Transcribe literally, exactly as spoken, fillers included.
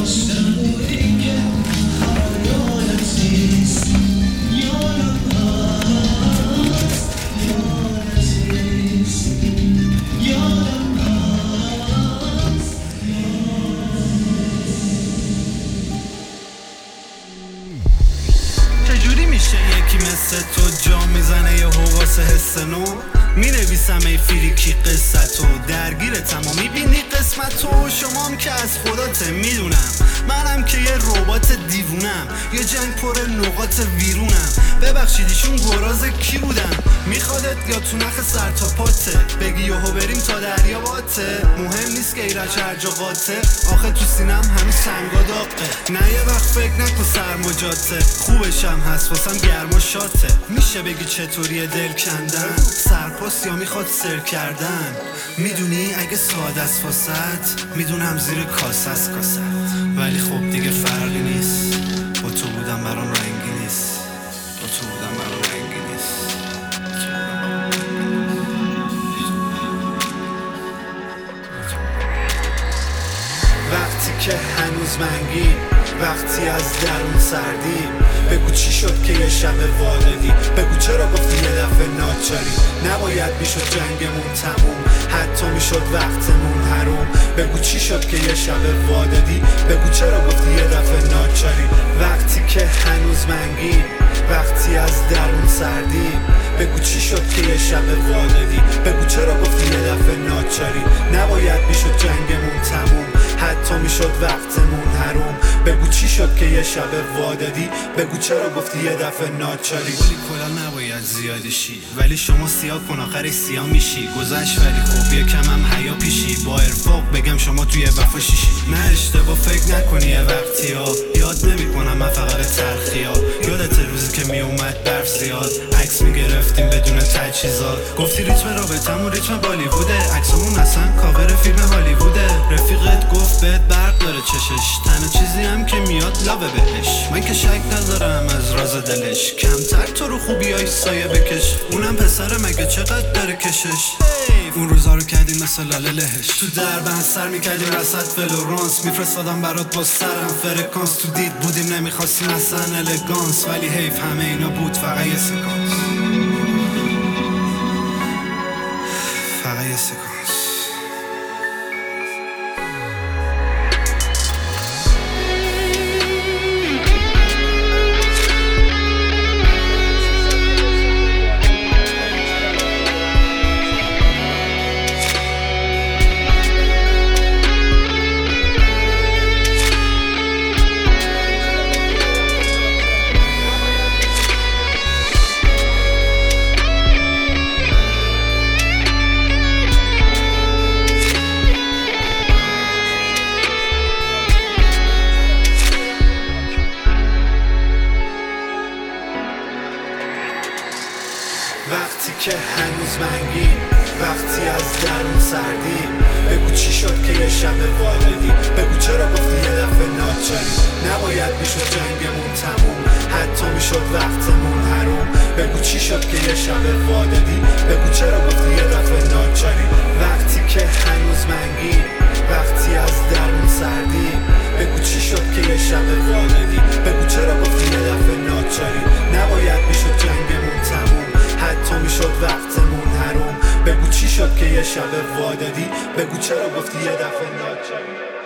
چجوری میشه یکی مثل تو جا میزنه یه حواس حس نو؟ مینویسم ای فریکی قصتو درگیر تمام میبینی قسمتو. شمام که از خداته میدونم، منم که یه ربات دیوونم، یه جنگ پر نقاط ویرونم. ببخشیدیشون گراز کی بودم؟ میخوادت یا تو نخ سر تا پاته بگی یهو بریم تا دریا باته؟ مهم نیست که ایرج هر جا قاطه، آخه تو سینم هنوز سنگا داغه. نه یه وقت فکر نکن سرما جاته، خوبشم هست واسم گرم و شاته. میشه بگی چطوریه دل کندن؟ سرپاس یا میخواد سر کردن؟ میدونی اگه ساده است واسط، میدونم زیر کاسه است کاسه، ولی خب دیگه فرقی نیست. با تو بودم برام رنگی نیست، با تو بودم برام رنگی نیست. وقتی که هنوز منگی، وقتی از درون سردی، بگو چی شد که یه شب وادادی؟ بگو چرا گفتی یه دفعه ناچاری؟ نباید میشد جنگمون تموم، حتی میشد وقتمون حروم. بگو چی شد که یه شب وادادی؟ بگو چرا گفتی یه دفعه ناچاری؟ وقتی که هنوز منگی، وقتی از درون سردی، بگو چی شد که یه شب وادادی؟ بگو چرا گفتی یه دفعه ناچاری؟ نباید میشد جنگمون تموم، حتی میشد وقتمون حروم. بگو چی شد که یه شب وادادی؟ بگو چرا گفتی یه دفعه ناچاری؟ ولی کلا نباید زیادی شی، ولی شما سیاه کن آخرش سیاه میشی. گذشت ولی خب یکم هم حیا پیشی، با ارفاق بگم شما توی وفا شیشی. نه اشتباه فکر نکنی یه وقتی ها، یاد نمیکنم من فقط تلخی ها. یادت روزی که میومد برف زیاد، عکس میگرفتیم بدون تجهیزات. گفتی ریتم رابطمون ریتم بالیووده، عکسمون اصلا کاور فیلم هالیووده. رفیقت گفت بهت برق داره چشش، تنها چیزی هم که میاد لابه بهش. من که شک ندارم از راز دلش، کمتر تو رو خوبیای سایه بکش. اونم پسره مگه چقدر داره کشش؟ اون روزا رو کردیم مثل لاله لهش، تو دربند سر میکردیم رسد فلورانس. میفرستادم برات با سرم فرکانس، تو دید بودیم نمیخواستیم اصلا الگانس. ولی حیف همه اینا بود فقط یه سکانس، فقط یه سکانس. وقتی که هنوز منگی، وقتی از درون سردی، بگو چی شد که یه شب وادادی؟ بگو چرا گفتی یه دفعه ناچاری؟ نباید میشد جنگمون تموم، حتی میشد وقتمون حروم. بگو چی شد که یه شب وادادی؟ بگو چرا گفتی یه دفعه ناچاری؟ وقتی که هنوز منگی، وقتی از درون سردی، بگو چی شد که یه شب وادادی؟ بگو چرا گفتی یه دفعه ناچاری؟ نباید میشد جنگمون تموم، حتی میشد وقتمون حروم. بگو چی شد که یه شب وادادی؟ بگو چرا گفتی یه دفعه ناچاری؟